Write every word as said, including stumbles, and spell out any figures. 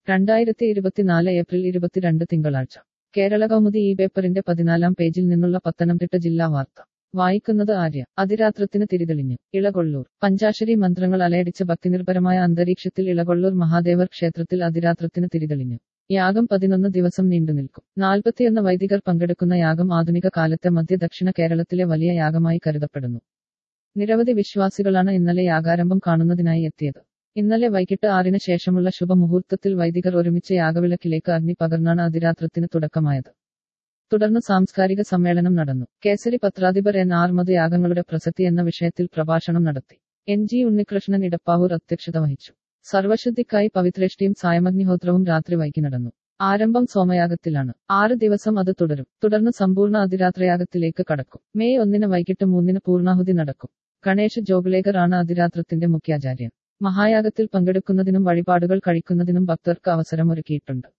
രണ്ടായിരത്തി ഇരുപത്തിനാല് ഏപ്രിൽ ഇരുപത്തിരണ്ട് തിങ്കളാഴ്ച കേരള കൗമുദി ഈ പേപ്പറിന്റെ പതിനാലാം പേജിൽ നിന്നുള്ള പത്തനംതിട്ട ജില്ലാ വാർത്ത വായിക്കുന്നത് ആര്യ. അതിരാത്രത്തിന് തിരിതെളിഞ്ഞു ഇളകൊള്ളൂർ. പഞ്ചാശരി മന്ത്രങ്ങൾ അലയടിച്ച ഭക്തിനിർഭരമായ അന്തരീക്ഷത്തിൽ ഇളകൊള്ളൂർ മഹാദേവർ ക്ഷേത്രത്തിൽ അതിരാത്രത്തിന് തിരിതെളിഞ്ഞു. യാഗം പതിനൊന്ന് ദിവസം നീണ്ടുനിൽക്കും. നാൽപ്പത്തിയൊന്ന് വൈദികർ പങ്കെടുക്കുന്ന യാഗം ആധുനിക കാലത്തെ മധ്യ ദക്ഷിണ കേരളത്തിലെ വലിയ യാഗമായി കരുതപ്പെടുന്നു. നിരവധി വിശ്വാസികളാണ് ഇന്നലെ യാഗാരംഭം കാണുന്നതിനായി എത്തിയത്. ഇന്നലെ വൈകിട്ട് ആറിന് ശേഷമുള്ള ശുഭമുഹൂർത്തത്തിൽ വൈദികർ ഒരുമിച്ച് യാഗവിളക്കിലേക്ക് അഗ്നി പകർന്നാണ് അതിരാത്രത്തിന് തുടക്കമായത്. തുടർന്ന് സാംസ്കാരിക സമ്മേളനം നടന്നു. കേസരി പത്രാധിപർ എൻ ആർ മധു യാഗങ്ങളുടെ പ്രസക്തി എന്ന വിഷയത്തിൽ പ്രഭാഷണം നടത്തി. എൻ ജി ഉണ്ണികൃഷ്ണൻ ഇടപ്പാവൂർ അധ്യക്ഷത വഹിച്ചു. സർവശുദ്ധിക്കായി പവിത്രേഷ്ടിയും സായമഗ്നിഹോത്രവും രാത്രി വൈകി നടന്നു. ആരംഭം സോമയാഗത്തിലാണ്. ആറ് ദിവസം അത് തുടരും. തുടർന്ന് സമ്പൂർണ്ണ അതിരാത്രയാഗത്തിലേക്ക് കടക്കും. മെയ് ഒന്നിന് വൈകിട്ട് മൂന്നിന് പൂർണ്ണാഹുതി നടക്കും. ഗണേഷ് ജോഗുലേക്കർ ആണ് അതിരാത്രത്തിന്റെ മുഖ്യാചാര്യൻ. മഹായാഗത്തിൽ പങ്കെടുക്കുന്നതിനും വഴിപാടുകൾ കഴിക്കുന്നതിനും ഭക്തർക്ക് അവസരമൊരുക്കിയിട്ടുണ്ട്.